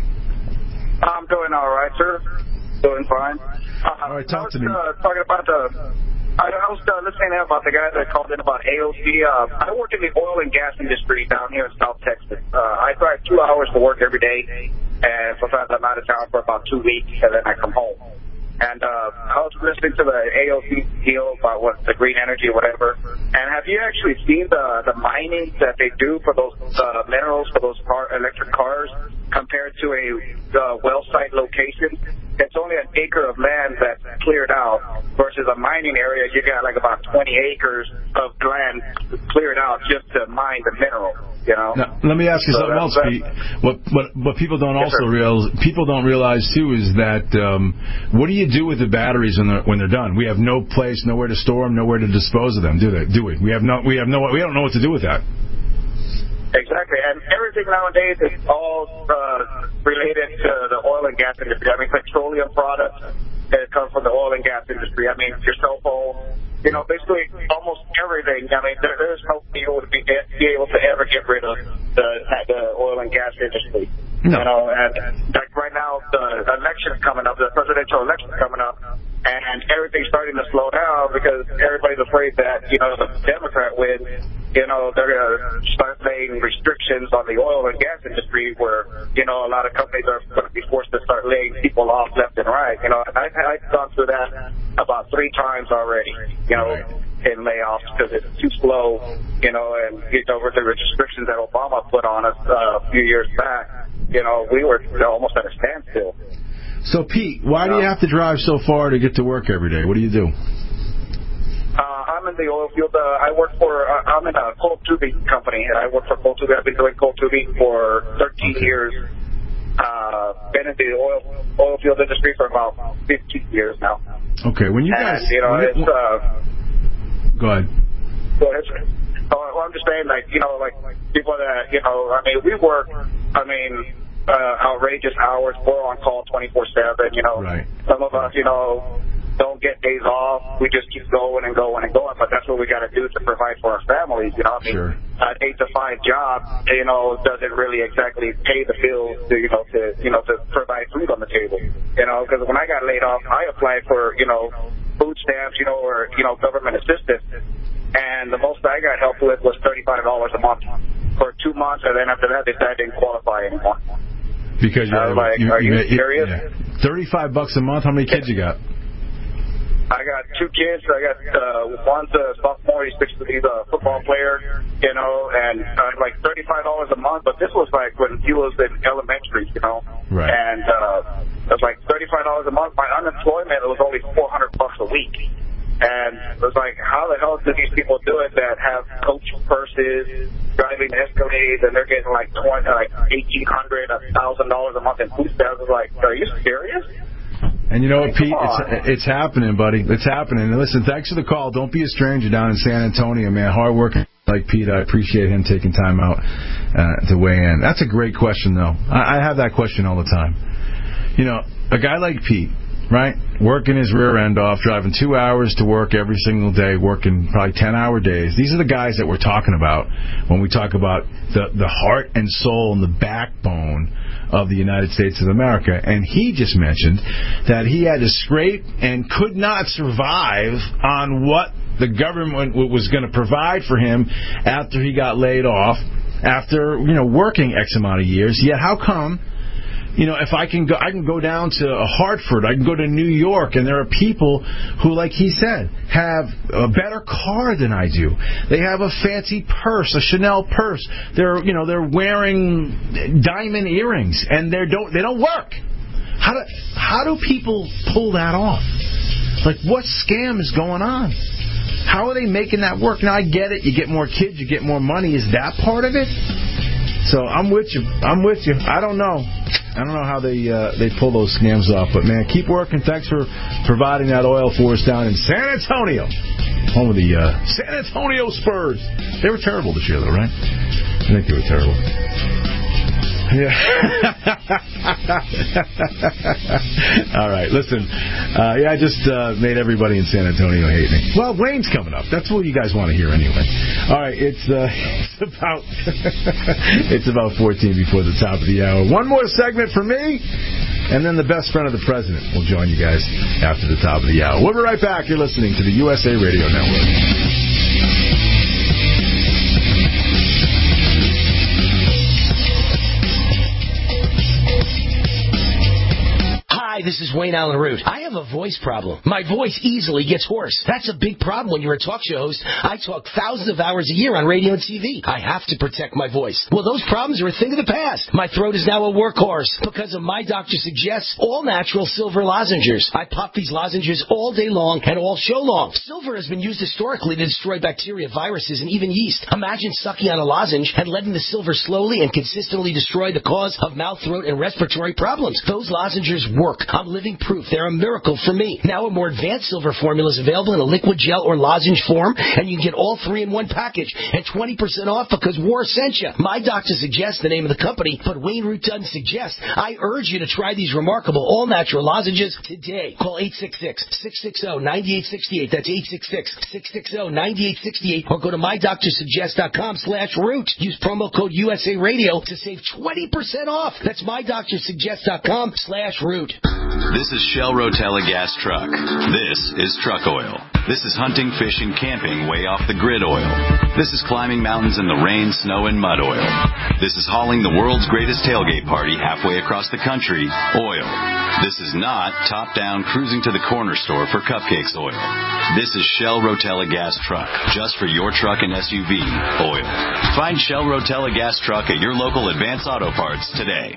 I'm doing all right, sir. Doing fine. All right, talk to me. Talking about I was listening about the guy that called in about AOC. I work in the oil and gas industry down here in South Texas. I drive 2 hours to work every day, and sometimes I'm out of town for about 2 weeks, and then I come home. And I was listening to the AOC deal about the green energy or whatever. And have you actually seen the mining that they do for those minerals for those electric cars compared to a well site location? It's only an acre of land that's cleared out versus a mining area. You got like about 20 acres of land cleared out just to mine the mineral. You know. Now, let me ask you something else, Pete. What people don't realize too is that what do you do with the batteries when they're done? We have no place, nowhere to store them, nowhere to dispose of them. Do we? We don't know what to do with that. Exactly, and everything nowadays is all related to the oil and gas industry. I mean, petroleum products that come from the oil and gas industry. I mean, your cell phone, basically almost everything. I mean, there's no deal to be able to ever get rid of the oil and gas industry. No. And like right now, the election's coming up, the presidential election's coming up, and everything's starting to slow down because everybody's afraid that, the Democrat wins. They're going to start laying restrictions on the oil and gas industry where, a lot of companies are going to be forced to start laying people off left and right. I've gone through that about 3 times already, in layoffs because it's too slow, and with the restrictions that Obama put on us a few years back, we were almost at a standstill. So, Pete, why do you have to drive so far to get to work every day? What do you do? I'm in the oil field. I'm in a coal tubing company, and I work for coal tubing. I've been doing coal tubing for 13 years. Been in the oil field industry for about 15 years now. Okay, when you guys... Go ahead. Go ahead, sir. Well, I'm just saying, people that, we work, outrageous hours. We're on call 24/7, Right. Some of us, don't get days off. We just keep going and going and going. But that's what we got to do to provide for our families. Sure. An 8-to-5 job, doesn't really exactly pay the bills to provide food on the table. Because when I got laid off, I applied for food stamps, or government assistance, and the most I got helped with was $35 a month for 2 months, and then after that, they said I didn't qualify anymore. Because are you serious? Yeah. $35 a month. How many kids you got? I got 2 kids. I got one's a sophomore. He's a football player, and like $35 a month. But this was like when he was in elementary, Right. And it was like $35 a month. My unemployment was only $400 a week. And it was like, how the hell do these people do it that have coach purses, driving Escalades, and they're getting like $1,800, $1,000 a month in food stamps? I was like, are you serious? And you know what, Pete? It's happening, buddy. It's happening. And listen, thanks for the call. Don't be a stranger down in San Antonio, man. Hard working like Pete. I appreciate him taking time out to weigh in. That's a great question, though. I have that question all the time. You know, a guy like Pete, right, working his rear end off, driving 2 hours to work every single day, working probably 10-hour days. These are the guys that we're talking about when we talk about the heart and soul and the backbone of the United States of America. And he just mentioned that he had to scrape and could not survive on what the government was going to provide for him after he got laid off, after, you know, working X amount of years. Yet how come, you know, if I can go down to Hartford, I can go to New York, and there are people who, like he said, have a better car than I do. They have a fancy purse, a Chanel purse. They're wearing diamond earrings, and they don't work. How do people pull that off? Like, what scam is going on? How are they making that work? Now, I get it. You get more kids, you get more money. Is that part of it? So I'm with you. I don't know how they pull those scams off. But, man, keep working. Thanks for providing that oil for us down in San Antonio, home of the San Antonio Spurs. They were terrible this year, though, right? I think they were terrible. Yeah. All right, listen. I just made everybody in San Antonio hate me. Well, Wayne's coming up. That's what you guys want to hear anyway. All right, it's about 14 before the top of the hour. One more segment for me, and then the best friend of the president will join you guys after the top of the hour. We'll be right back. You're listening to the USA Radio Network. Hi, this is Wayne Allen Root. I have a voice problem. My voice easily gets hoarse. That's a big problem when you're a talk show host. I talk thousands of hours a year on radio and TV. I have to protect my voice. Well, those problems are a thing of the past. My throat is now a workhorse because of My Doctor Suggests all-natural silver lozenges. I pop these lozenges all day long and all show long. Silver has been used historically to destroy bacteria, viruses, and even yeast. Imagine sucking on a lozenge and letting the silver slowly and consistently destroy the cause of mouth, throat, and respiratory problems. Those lozenges work. I'm living proof. They're a miracle for me. Now a more advanced silver formula is available in a liquid gel or lozenge form, and you can get all three in one package and 20% off because War sent you. My Doctor Suggests the name of the company, but Wayne Root doesn't suggest. I urge you to try these remarkable all-natural lozenges today. Call 866-660-9868. That's 866-660-9868. Or go to mydoctorsuggest.com/root. Use promo code USA Radio to save 20% off. That's mydoctorsuggest.com/root. This is Shell Rotella Gas Truck. This is truck oil. This is hunting, fishing, camping, way off the grid oil. This is climbing mountains in the rain, snow, and mud oil. This is hauling the world's greatest tailgate party halfway across the country, oil. This is not top-down cruising to the corner store for cupcakes oil. This is Shell Rotella Gas Truck, just for your truck and SUV, oil. Find Shell Rotella Gas Truck at your local Advance Auto Parts today.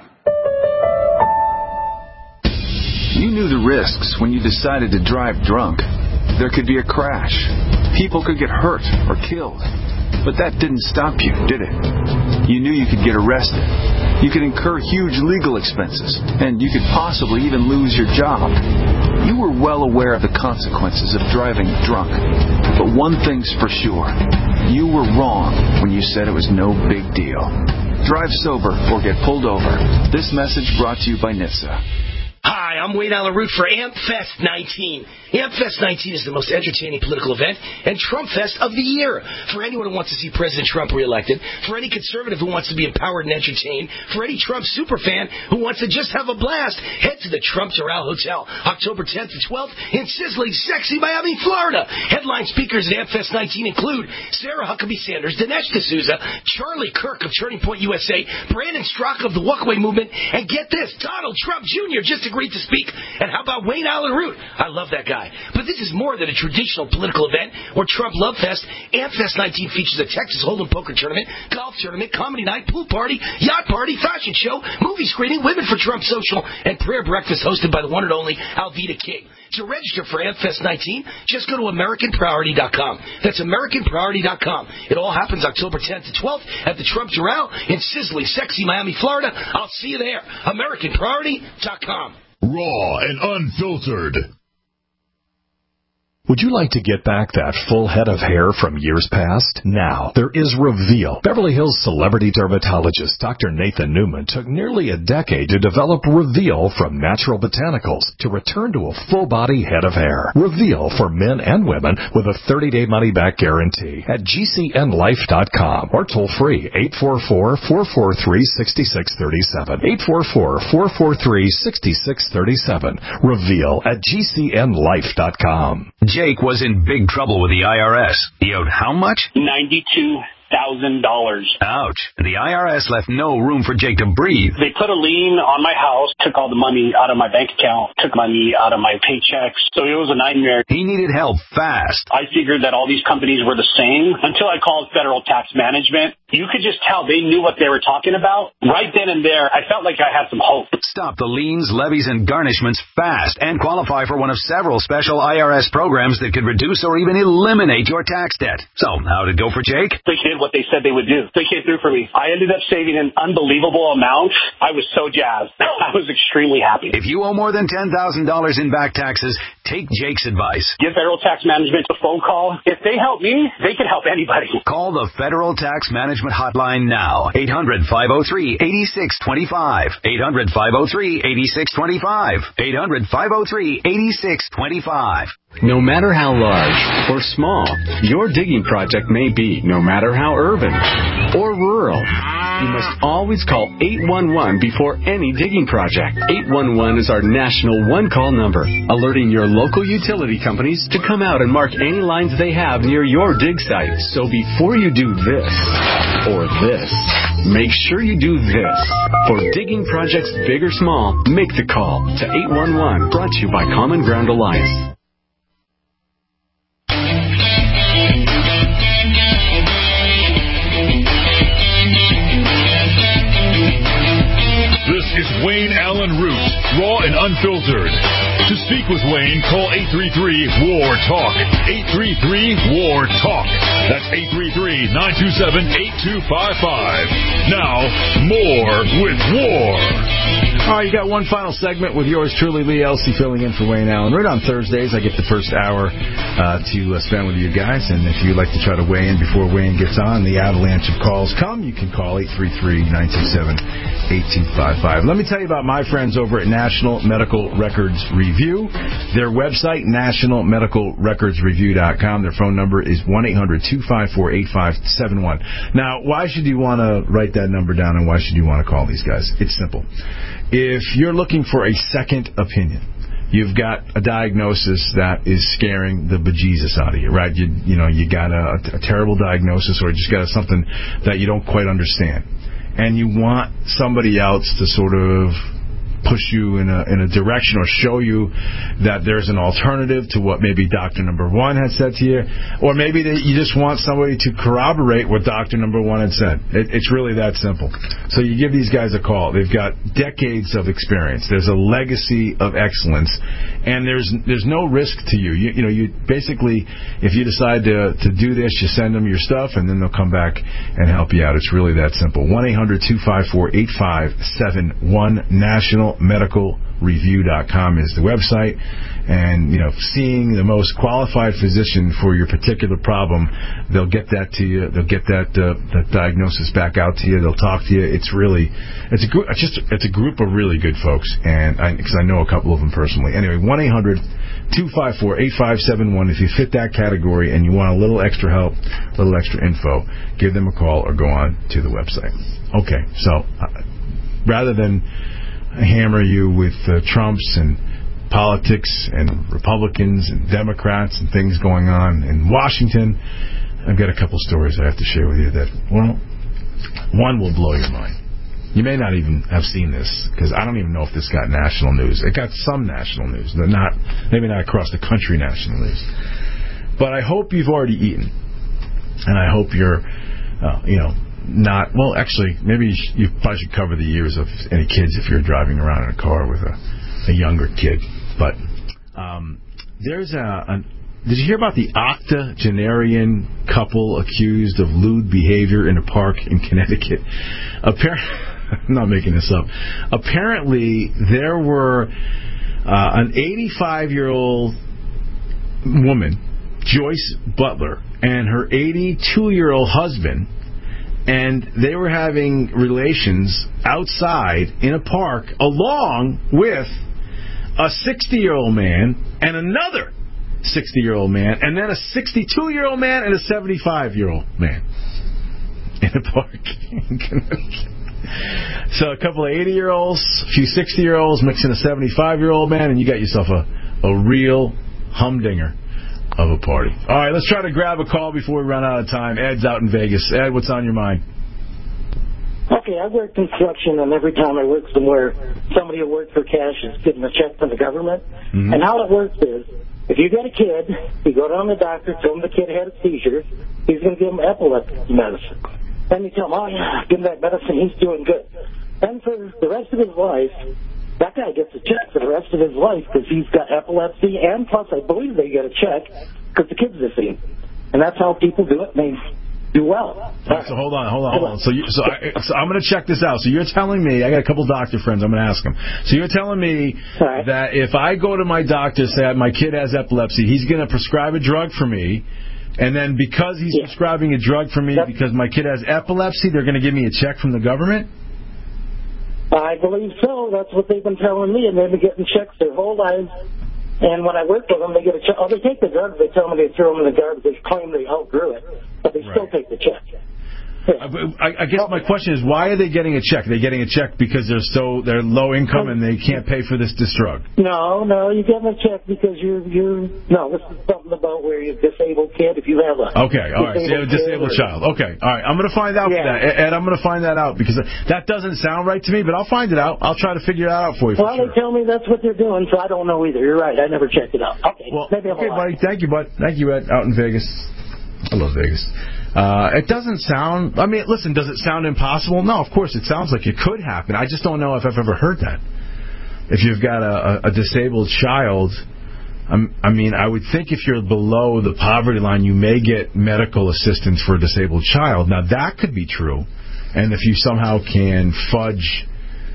You knew the risks when you decided to drive drunk. There could be a crash. People could get hurt or killed. But that didn't stop you, did it? You knew you could get arrested. You could incur huge legal expenses. And you could possibly even lose your job. You were well aware of the consequences of driving drunk. But one thing's for sure. You were wrong when you said it was no big deal. Drive sober or get pulled over. This message brought to you by NHTSA. Hi, I'm Wayne Allen Root for AmpFest 19. AmpFest 19 is the most entertaining political event and Trump Fest of the year. For anyone who wants to see President Trump reelected, for any conservative who wants to be empowered and entertained, for any Trump superfan who wants to just have a blast, head to the Trump Doral Hotel, October 10th to 12th in sizzling, sexy Miami, Florida. Headline speakers at AmpFest 19 include Sarah Huckabee Sanders, Dinesh D'Souza, Charlie Kirk of Turning Point USA, Brandon Straka of the Walkaway Movement, and get this, Donald Trump Jr. just agreed to speak. And how about Wayne Allen Root? I love that guy. But this is more than a traditional political event or Trump Love Fest. AmpFest 19 features a Texas Hold'em poker tournament, golf tournament, comedy night, pool party, yacht party, fashion show, movie screening, Women for Trump social, and prayer breakfast hosted by the one and only Alveda King. To register for AmpFest 19, just go to AmericanPriority.com. That's AmericanPriority.com. It all happens October 10th to 12th at the Trump Doral in sizzling, sexy Miami, Florida. I'll see you there. AmericanPriority.com. Raw and unfiltered. Would you like to get back that full head of hair from years past? Now, there is Reveal. Beverly Hills celebrity dermatologist Dr. Nathan Newman took nearly a decade to develop Reveal from natural botanicals to return to a full-body head of hair. Reveal for men and women with a 30-day money-back guarantee at GCNlife.com or toll-free 844-443-6637. 844-443-6637. Reveal at GCNlife.com. Jake was in big trouble with the IRS. He owed how much? $92,000. Ouch. The IRS left no room for Jake to breathe. They put a lien on my house, took all the money out of my bank account, took money out of my paychecks. So it was a nightmare. He needed help fast. I figured that all these companies were the same until I called Federal Tax Management. You could just tell they knew what they were talking about. Right then and there, I felt like I had some hope. Stop the liens, levies, and garnishments fast and qualify for one of several special IRS programs that could reduce or even eliminate your tax debt. So, how'd it go for Jake? They did what they said they would do. They came through for me. I ended up saving an unbelievable amount. I was so jazzed. I was extremely happy. If you owe more than $10,000 in back taxes, take Jake's advice. Give Federal Tax Management a phone call. If they help me, they can help anybody. Call the Federal Tax Management Hotline now. 800-503-8625. 800-503-8625. 800-503-8625. No matter how large or small your digging project may be, no matter how urban or rural, you must always call 811 before any digging project. 811 is our national one-call number, alerting your local utility companies to come out and mark any lines they have near your dig site. So before you do this or this, make sure you do this. For digging projects big or small, make the call to 811, brought to you by Common Ground Alliance. This is Wayne Allen Root, raw and unfiltered. To speak with Wayne, call 833-WAR-TALK. 833-WAR-TALK. That's 833-927-8255. Now, more with War. All right, you got one final segment with yours truly, Lee Elsey, filling in for Wayne Allen. Right on Thursdays, I get the first hour to spend with you guys. And if you'd like to try to weigh in before Wayne gets on, the avalanche of calls come, you can call 833-927-8255. Let me tell you about my friends over at National Medical Records Review. Their website, nationalmedicalrecordsreview.com. Their phone number is 1-800-254-8571. Now, why should you want to write that number down and why should you want to call these guys? It's simple. If you're looking for a second opinion, you've got a diagnosis that is scaring the bejesus out of you, right? You got a terrible diagnosis or you just got something that you don't quite understand. And you want somebody else to sort of push you in a direction or show you that there's an alternative to what maybe Dr. Number One had said to you, or maybe that you just want somebody to corroborate what Dr. Number One had said. It's really that simple. So you give these guys a call. They've got decades of experience. There's a legacy of excellence, and there's no risk to you. You basically, if you decide to do this, you send them your stuff, and then they'll come back and help you out. It's really that simple. 1-800-254-8571. NationalMedicalReview.com is the website, and seeing the most qualified physician for your particular problem, they'll get that to you. They'll get that diagnosis back out to you. They'll talk to you. It's a group of really good folks, and because I know a couple of them personally. Anyway, 1-800-254-8571. If you fit that category and you want a little extra help, a little extra info, give them a call or go on to the website. Okay, so rather than hammer you with Trumps and politics and Republicans and Democrats and things going on in Washington, I've got a couple stories I have to share with you that, well, one will blow your mind. You may not even have seen this, because I don't even know if this got national news. It got some national news, but maybe not across the country national news. But I hope you've already eaten, and I hope you're, not, well, actually, maybe you probably should cover the ears of any kids if you're driving around in a car with a younger kid. But there's did you hear about the octogenarian couple accused of lewd behavior in a park in Connecticut? I'm not making this up. Apparently, there were an 85-year-old woman, Joyce Butler, and her 82-year-old husband, and they were having relations outside in a park along with a 60-year-old man and another 60-year-old man, and then a 62-year-old man and a 75-year-old man in a park in Connecticut. So a couple of 80-year-olds, a few 60-year-olds mixing a 75-year-old man, and you got yourself a real humdinger of a party. All right, let's try to grab a call before we run out of time. Ed's out in Vegas. Ed, what's on your mind? Okay, I work construction, and every time I work somewhere, somebody who works for cash is getting a check from the government. Mm-hmm. And how it works is, if you got a kid, you go down to the doctor, tell him the kid had a seizure, he's going to give him epilepsy medicine. Then you tell him, oh, yeah, give him that medicine, he's doing good. Then for the rest of his life, that guy gets a check for the rest of his life because he's got epilepsy, and plus I believe they get a check because the kid's deceased. And that's how people do it, and they do well. Right, so hold on. So I'm going to check this out. So you're telling me, I got a couple doctor friends, I'm going to ask them. So you're telling me that if I go to my doctor, say my kid has epilepsy, he's going to prescribe a drug for me, and then because he's prescribing a drug for me because my kid has epilepsy, they're going to give me a check from the government? I believe so. That's what they've been telling me, and they've been getting checks their whole lives. And when I work with them, they get a check. Oh, they take the drugs. They tell me they throw them in the garbage. They claim they outgrew it, but they still take the check. Yeah. I guess my question is, why are they getting a check? Are they getting a check because they're low income and they can't pay for this drug? No, you get a check because this is something about where you're a disabled kid. If you have a all right, so you have a disabled child. Okay, all right, I'm going to find out for that, Ed. I'm going to find that out because that doesn't sound right to me, but I'll find it out. I'll try to figure it out for you. Well, they tell me that's what they're doing, so I don't know either. You're right. I never checked it out. Okay, maybe I'm buddy. Thank you, bud. Thank you, Ed. Out in Vegas. I love Vegas. It doesn't sound... I mean, listen, does it sound impossible? No, of course, it sounds like it could happen. I just don't know if I've ever heard that. If you've got a disabled child, I mean, I would think if you're below the poverty line, you may get medical assistance for a disabled child. Now, that could be true. And if you somehow can fudge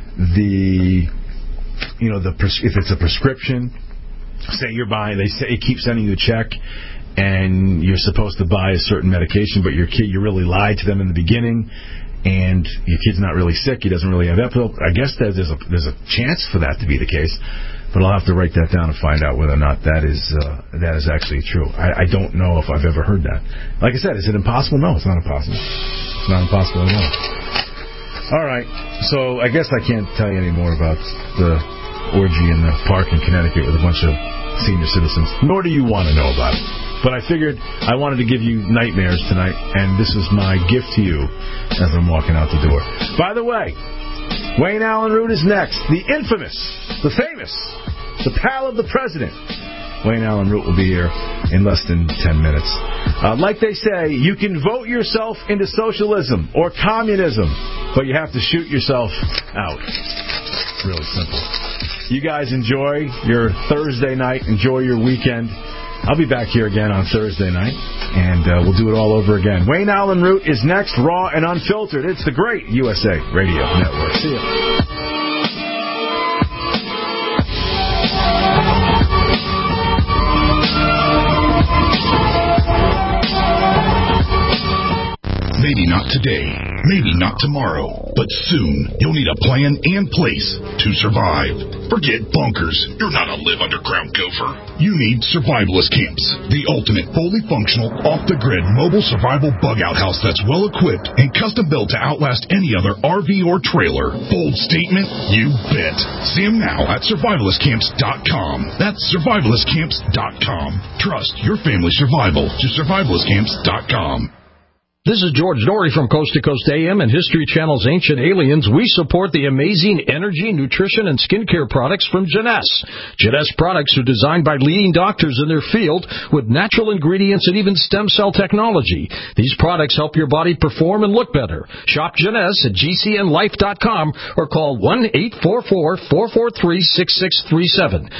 if it's a prescription, say you're buying, they say it keeps sending you a check, and you're supposed to buy a certain medication, but you really lied to them in the beginning, and your kid's not really sick, he doesn't really have epilepsy. I guess there's a chance for that to be the case, but I'll have to write that down and find out whether or not that is actually true. I don't know if I've ever heard that. Like I said, is it impossible? No, it's not impossible. It's not impossible at all. All right, so I guess I can't tell you any more about the orgy in the park in Connecticut with a bunch of senior citizens, nor do you want to know about it. But I figured I wanted to give you nightmares tonight, and this is my gift to you as I'm walking out the door. By the way, Wayne Allen Root is next. The infamous, the famous, the pal of the president. Wayne Allen Root will be here in less than 10 minutes. Like they say, you can vote yourself into socialism or communism, but you have to shoot yourself out. It's really simple. You guys enjoy your Thursday night. Enjoy your weekend. I'll be back here again on Thursday night, and we'll do it all over again. Wayne Allen Root is next, raw and unfiltered. It's the great USA Radio Network. See ya. Maybe not today, maybe not tomorrow, but soon you'll need a plan and place to survive. Forget bunkers. You're not a live underground gopher. You need Survivalist Camps, the ultimate fully functional, off-the-grid mobile survival bug-out house that's well-equipped and custom-built to outlast any other RV or trailer. Bold statement? You bet. See them now at survivalistcamps.com. That's survivalistcamps.com. Trust your family's survival to survivalistcamps.com. This is George Norrie from Coast to Coast AM and History Channel's Ancient Aliens. We support the amazing energy, nutrition, and skincare products from Jeunesse. Jeunesse products are designed by leading doctors in their field with natural ingredients and even stem cell technology. These products help your body perform and look better. Shop Jeunesse at GCNlife.com or call 1-844-443-6637.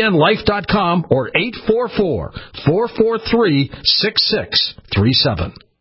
GCNlife.com or 844-443-6637.